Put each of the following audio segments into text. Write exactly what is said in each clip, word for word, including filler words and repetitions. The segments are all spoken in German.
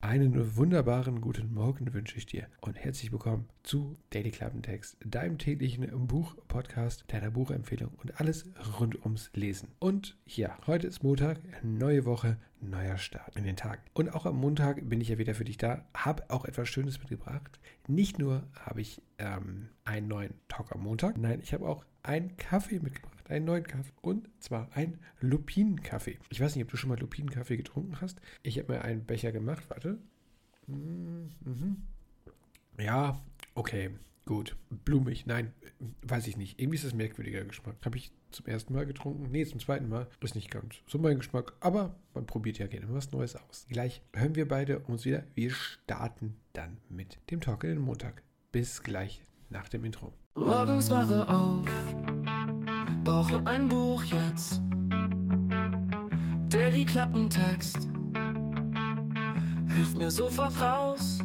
Einen wunderbaren guten Morgen wünsche ich dir und herzlich willkommen zu Daily Klappentext, deinem täglichen Buch-Podcast, deiner Buchempfehlung und alles rund ums Lesen. Und ja, heute ist Montag, neue Woche, neuer Start in den Tag. Und auch am Montag bin ich ja wieder für dich da, habe auch etwas Schönes mitgebracht. Nicht nur habe ich ähm, einen neuen Talk am Montag, nein, ich habe auch einen Kaffee mitgebracht. Einen neuen Kaffee. Und zwar ein Lupinenkaffee. Ich weiß nicht, ob du schon mal Lupinenkaffee getrunken hast. Ich habe mir einen Becher gemacht. Warte. Mhm. Ja, okay. Gut. Blumig. Nein, weiß ich nicht. Irgendwie ist das ein merkwürdiger Geschmack. Habe ich zum ersten Mal getrunken? Nee, zum zweiten Mal. Ist nicht ganz so mein Geschmack. Aber man probiert ja gerne was Neues aus. Gleich hören wir beide uns wieder. Wir starten dann mit dem Talk in den Montag. Bis gleich nach dem Intro. Morgens wache auf, brauche ein Buch jetzt. Daily Klappentext hilft mir sofort raus.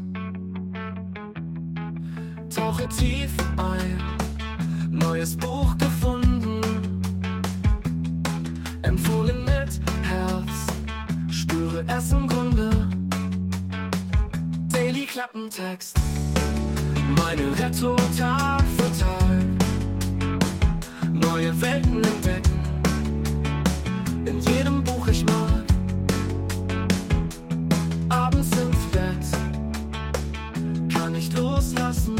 Tauche tief ein, neues Buch gefunden. Empfohlen mit Herz, spüre es im Grunde. Daily Klappentext, meine Rettung Tag für Tag. Neue Welten entdecken, in jedem Buch ich mag. Abends ins Bett, kann nicht loslassen.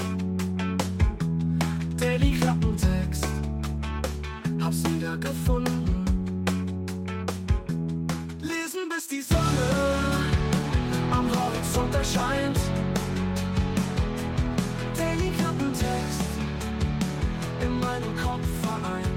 Daily Klappentext, hab's wieder gefunden. Lesen bis die Sonne am Horizont erscheint. Daily Klappentext, in meinem Kopf vereint.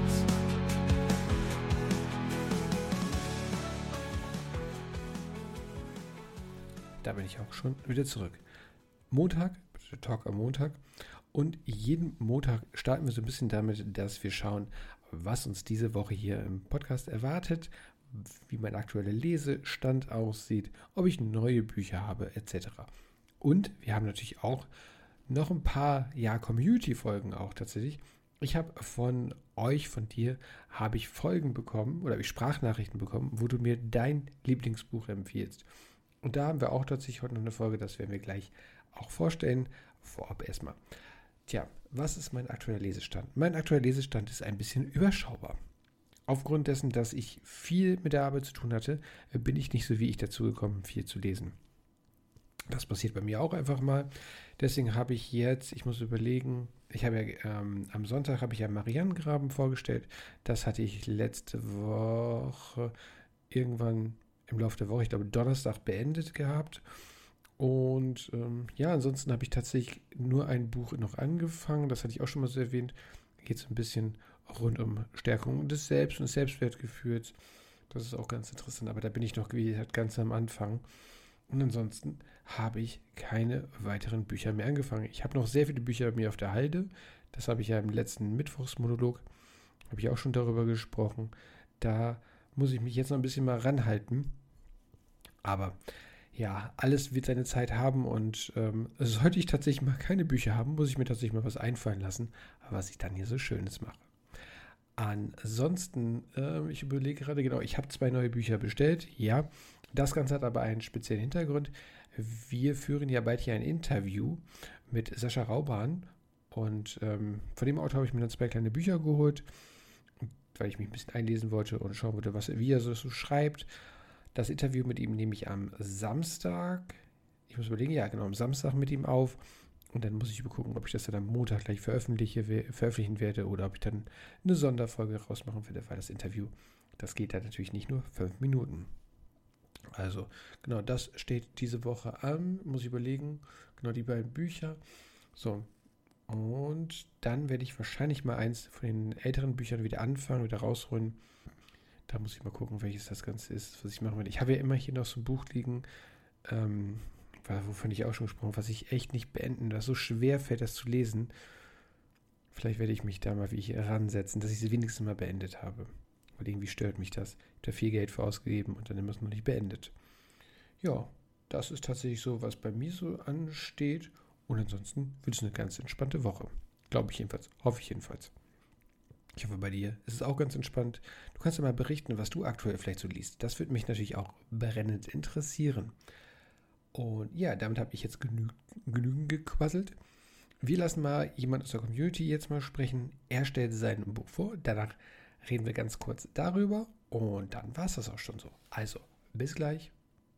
Da bin ich auch schon wieder zurück. Montag, der Talk am Montag. Und jeden Montag starten wir so ein bisschen damit, dass wir schauen, was uns diese Woche hier im Podcast erwartet, wie mein aktueller Lesestand aussieht, ob ich neue Bücher habe, et cetera. Und wir haben natürlich auch noch ein paar ja, Community-Folgen auch tatsächlich. Ich habe von euch, von dir, habe ich Folgen bekommen oder habe ich Sprachnachrichten bekommen, wo du mir dein Lieblingsbuch empfiehlst. Und da haben wir auch tatsächlich heute noch eine Folge, das werden wir gleich auch vorstellen. Vorab erstmal. Tja, was ist mein aktueller Lesestand? Mein aktueller Lesestand ist ein bisschen überschaubar. Aufgrund dessen, dass ich viel mit der Arbeit zu tun hatte, bin ich nicht so wie ich dazu gekommen, viel zu lesen. Das passiert bei mir auch einfach mal. Deswegen habe ich jetzt, ich muss überlegen, ich habe ja ähm, am Sonntag habe ich ja Marianengraben vorgestellt. Das hatte ich letzte Woche irgendwann im Laufe der Woche, ich glaube Donnerstag beendet gehabt. Und ähm, ja, ansonsten habe ich tatsächlich nur ein Buch noch angefangen. Das hatte ich auch schon mal so erwähnt. Da geht es ein bisschen rund um Stärkung des Selbst- und Selbstwertgefühls. Das ist auch ganz interessant, aber da bin ich noch wie gesagt ganz am Anfang. Und ansonsten habe ich keine weiteren Bücher mehr angefangen. Ich habe noch sehr viele Bücher bei mir auf der Halde. Das habe ich ja im letzten Mittwochsmonolog, habe ich auch schon darüber gesprochen. Da muss ich mich jetzt noch ein bisschen mal ranhalten. Aber ja, alles wird seine Zeit haben und ähm, sollte ich tatsächlich mal keine Bücher haben, muss ich mir tatsächlich mal was einfallen lassen, was ich dann hier so Schönes mache. Ansonsten, äh, ich überlege gerade, genau, ich habe zwei neue Bücher bestellt, ja. Das Ganze hat aber einen speziellen Hintergrund. Wir führen ja bald hier ein Interview mit Sascha Rauban und ähm, von dem Autor habe ich mir dann zwei kleine Bücher geholt, weil ich mich ein bisschen einlesen wollte und schauen wollte, was, wie er so, so schreibt. Das Interview mit ihm nehme ich am Samstag, ich muss überlegen, ja genau, am Samstag mit ihm auf und dann muss ich gucken, ob ich das dann am Montag gleich veröffentliche, veröffentlichen werde oder ob ich dann eine Sonderfolge rausmachen werde, weil das Interview, das geht dann natürlich nicht nur fünf Minuten. Also, genau, das steht diese Woche an, muss ich überlegen, genau die beiden Bücher. So, und dann werde ich wahrscheinlich mal eins von den älteren Büchern wieder anfangen, wieder rausholen. Da muss ich mal gucken, welches das Ganze ist, was ich machen werde. Ich habe ja immer hier noch so ein Buch liegen, ähm, wovon ich auch schon gesprochen habe, was ich echt nicht beenden, das so schwer fällt, das zu lesen. Vielleicht werde ich mich da mal wie hier ransetzen, dass ich sie wenigstens mal beendet habe. Weil irgendwie stört mich das. Ich habe da viel Geld für ausgegeben und dann immer es noch nicht beendet. Ja, das ist tatsächlich so, was bei mir so ansteht. Und ansonsten wird es eine ganz entspannte Woche. Glaube ich jedenfalls. Hoffe ich jedenfalls. Ich hoffe, bei dir ist es auch ganz entspannt. Du kannst ja mal berichten, was du aktuell vielleicht so liest. Das würde mich natürlich auch brennend interessieren. Und ja, damit habe ich jetzt genü genügend gequasselt. Wir lassen mal jemand aus der Community jetzt mal sprechen. Er stellt sein Buch vor. Danach reden wir ganz kurz darüber. Und dann war es das auch schon so. Also, bis gleich.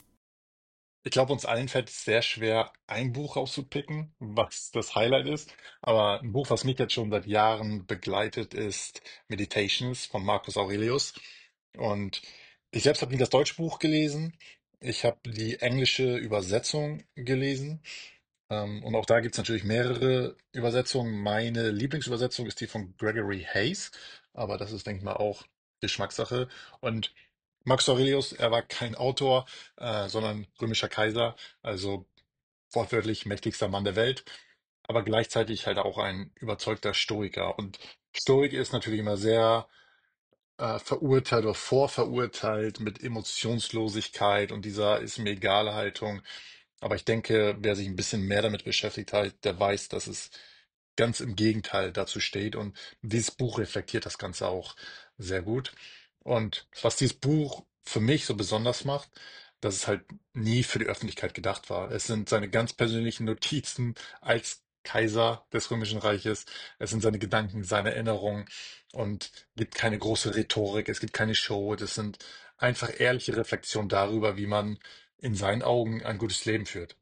Ich glaube, uns allen fällt es sehr schwer, ein Buch rauszupicken, was das Highlight ist. Aber ein Buch, was mich jetzt schon seit Jahren begleitet, ist Meditations von Marcus Aurelius. Und ich selbst habe nie das deutsche Buch gelesen. Ich habe die englische Übersetzung gelesen. Ähm, und auch da gibt es natürlich mehrere Übersetzungen. Meine Lieblingsübersetzung ist die von Gregory Hayes. Aber das ist, denke ich mal, auch Geschmackssache. Und Marcus Aurelius, er war kein Autor, äh, sondern römischer Kaiser, also wortwörtlich mächtigster Mann der Welt, aber gleichzeitig halt auch ein überzeugter Stoiker. Und Stoik ist natürlich immer sehr äh, verurteilt oder vorverurteilt mit Emotionslosigkeit und dieser ist mir egal Haltung. Aber ich denke, wer sich ein bisschen mehr damit beschäftigt hat, der weiß, dass es ganz im Gegenteil dazu steht. Und dieses Buch reflektiert das Ganze auch sehr gut. Und was dieses Buch für mich so besonders macht, dass es halt nie für die Öffentlichkeit gedacht war. Es sind seine ganz persönlichen Notizen als Kaiser des Römischen Reiches. Es sind seine Gedanken, seine Erinnerungen und gibt keine große Rhetorik. Es gibt keine Show. Das sind einfach ehrliche Reflexionen darüber, wie man in seinen Augen ein gutes Leben führt.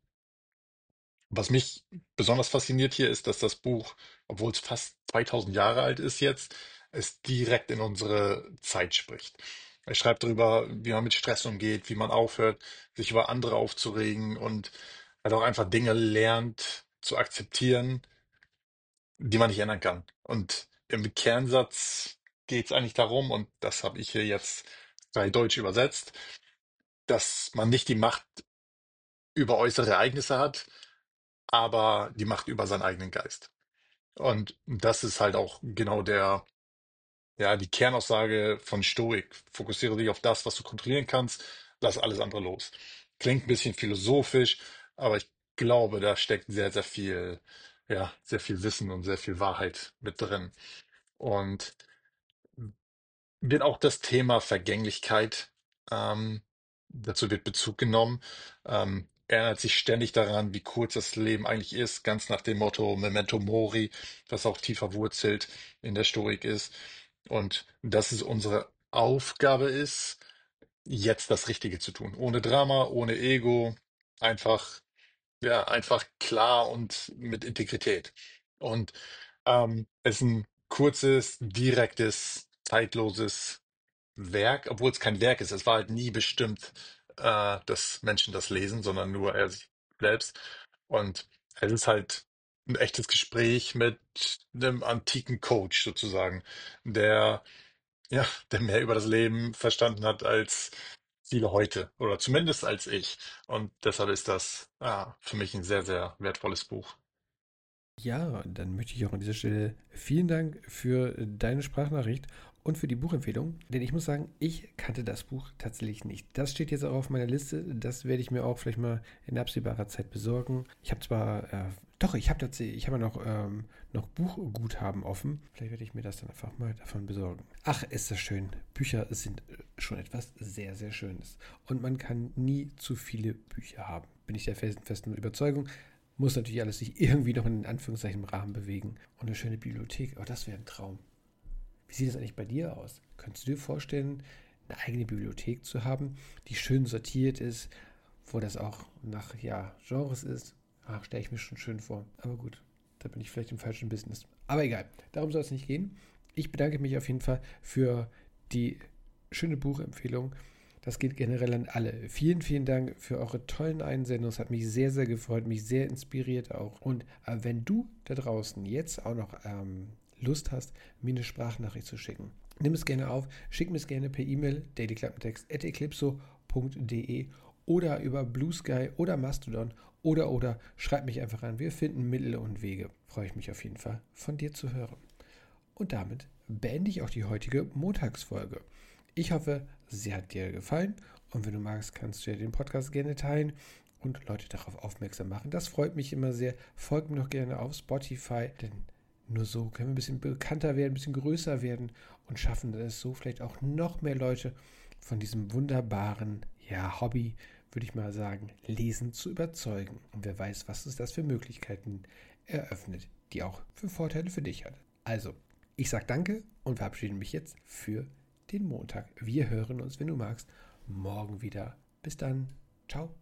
Was mich besonders fasziniert hier ist, dass das Buch, obwohl es fast zweitausend Jahre alt ist jetzt, es direkt in unsere Zeit spricht. Er schreibt darüber, wie man mit Stress umgeht, wie man aufhört, sich über andere aufzuregen und halt auch einfach Dinge lernt zu akzeptieren, die man nicht ändern kann. Und im Kernsatz geht es eigentlich darum, und das habe ich hier jetzt bei Deutsch übersetzt, dass man nicht die Macht über äußere Ereignisse hat, aber die Macht über seinen eigenen Geist. Und das ist halt auch genau der, ja, die Kernaussage von Stoik. Fokussiere dich auf das, was du kontrollieren kannst, lass alles andere los. Klingt ein bisschen philosophisch, aber ich glaube, da steckt sehr, sehr viel, ja, sehr viel Wissen und sehr viel Wahrheit mit drin. Und wird auch das Thema Vergänglichkeit, ähm, dazu wird Bezug genommen. Ähm, er erinnert sich ständig daran, wie kurz das Leben eigentlich ist, ganz nach dem Motto Memento Mori, was auch tiefer wurzelt in der Stoik ist. Und dass es unsere Aufgabe ist, jetzt das Richtige zu tun. Ohne Drama, ohne Ego, einfach, ja, einfach klar und mit Integrität. Und ähm, es ist ein kurzes, direktes, zeitloses Werk, obwohl es kein Werk ist. Es war halt nie bestimmt, äh, dass Menschen das lesen, sondern nur er sich selbst. Und es ist halt ein echtes Gespräch mit einem antiken Coach sozusagen, der, ja, der mehr über das Leben verstanden hat als viele heute oder zumindest als ich. Und deshalb ist das, ja, für mich ein sehr, sehr wertvolles Buch. Ja, dann möchte ich auch an dieser Stelle vielen Dank für deine Sprachnachricht und für die Buchempfehlung. Denn ich muss sagen, ich kannte das Buch tatsächlich nicht. Das steht jetzt auch auf meiner Liste. Das werde ich mir auch vielleicht mal in absehbarer Zeit besorgen. Ich habe zwar, äh, doch, ich habe tatsächlich, ich habe noch, ähm, noch Buchguthaben offen. Vielleicht werde ich mir das dann einfach mal davon besorgen. Ach, ist das schön. Bücher sind äh, schon etwas sehr, sehr Schönes. Und man kann nie zu viele Bücher haben. Bin ich der festen, festen Überzeugung. Muss natürlich alles sich irgendwie noch in Anführungszeichen im Rahmen bewegen. Und eine schöne Bibliothek, oh, das wäre ein Traum. Wie sieht das eigentlich bei dir aus? Könntest du dir vorstellen, eine eigene Bibliothek zu haben, die schön sortiert ist, wo das auch nach ja, Genres ist? Ach, stelle ich mir schon schön vor. Aber gut, da bin ich vielleicht im falschen Business. Aber egal, darum soll es nicht gehen. Ich bedanke mich auf jeden Fall für die schöne Buchempfehlung. Das geht generell an alle. Vielen, vielen Dank für eure tollen Einsendungen. Es hat mich sehr, sehr gefreut, mich sehr inspiriert auch. Und äh, wenn du da draußen jetzt auch noch ähm, Lust hast, mir eine Sprachnachricht zu schicken, nimm es gerne auf, schick mir es gerne per E-Mail, dailyklappentext at eclipso punkt de oder über Blue Sky oder Mastodon oder oder schreib mich einfach an. Wir finden Mittel und Wege. Freue ich mich auf jeden Fall, von dir zu hören. Und damit beende ich auch die heutige Montagsfolge. Ich hoffe, sie hat dir gefallen und wenn du magst, kannst du ja den Podcast gerne teilen und Leute darauf aufmerksam machen. Das freut mich immer sehr. Folgt mir noch gerne auf Spotify, denn nur so können wir ein bisschen bekannter werden, ein bisschen größer werden und schaffen es so vielleicht auch noch mehr Leute von diesem wunderbaren ja, Hobby würde ich mal sagen, Lesen zu überzeugen. Und wer weiß, was es das für Möglichkeiten eröffnet, die auch für Vorteile für dich hat. Also, ich sage danke und verabschiede mich jetzt für den Montag. Wir hören uns, wenn du magst, morgen wieder. Bis dann. Ciao.